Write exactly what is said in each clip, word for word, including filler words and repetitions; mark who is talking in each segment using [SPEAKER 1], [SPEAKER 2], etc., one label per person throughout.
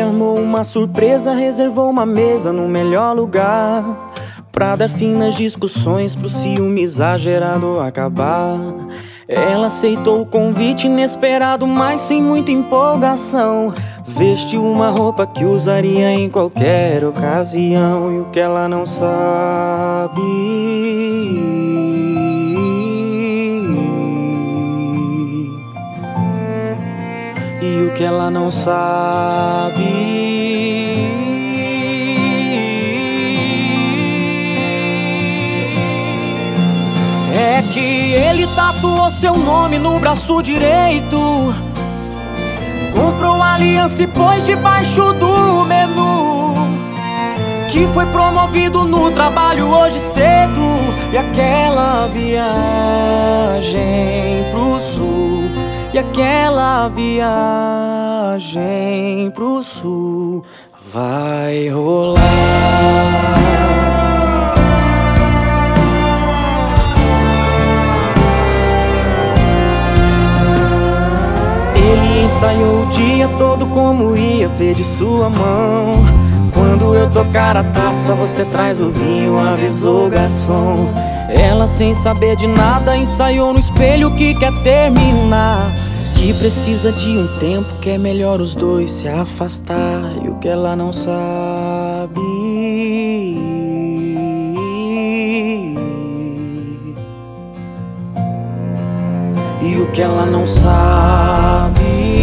[SPEAKER 1] armou uma surpresa, reservou uma mesa no melhor lugar pra dar fim nas discussões, pro ciúme exagerado acabar. Ela aceitou o convite inesperado, mas sem muita empolgação. Vestiu uma roupa que usaria em qualquer ocasião. E o que ela não sabe, e o que ela não sabe, é que ele tatuou seu nome no braço direito, comprou aliança e pôs debaixo do menu, que foi promovido no trabalho hoje cedo. E aquela viagem pro sul, e aquela viagem pro sul vai rolar. Ele ensaiou o dia todo como ia pedir sua mão. Quando eu tocar a taça, você traz o vinho, avisou o garçom. Ela, sem saber de nada, ensaiou no espelho que quer terminar, que precisa de um tempo, que é melhor os dois se afastar. E o que ela não sabe, e o que ela não sabe,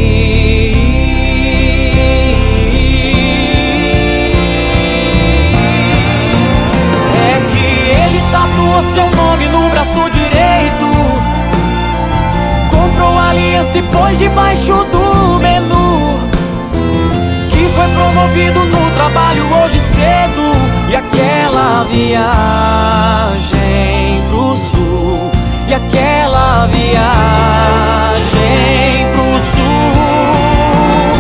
[SPEAKER 1] é que ele tatuou seu nome no braço direito, comprou aliança e pôs debaixo do menu, que foi promovido no trabalho hoje cedo. E aquela viagem pro sul, e aquela viagem pro sul,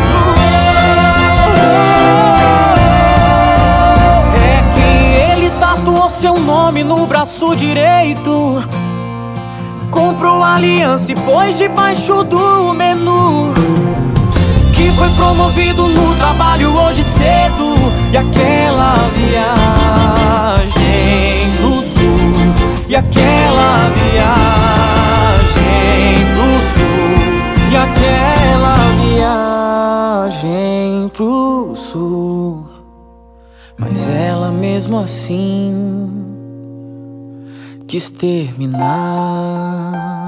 [SPEAKER 1] é que ele tatuou seu nome no braço direito, comprou aliança e pôs debaixo do menu, que foi promovido no trabalho hoje cedo. E aquela viagem pro sul, e aquela viagem pro sul, e aquela viagem pro sul. Mas ela mesmo assim quis terminar.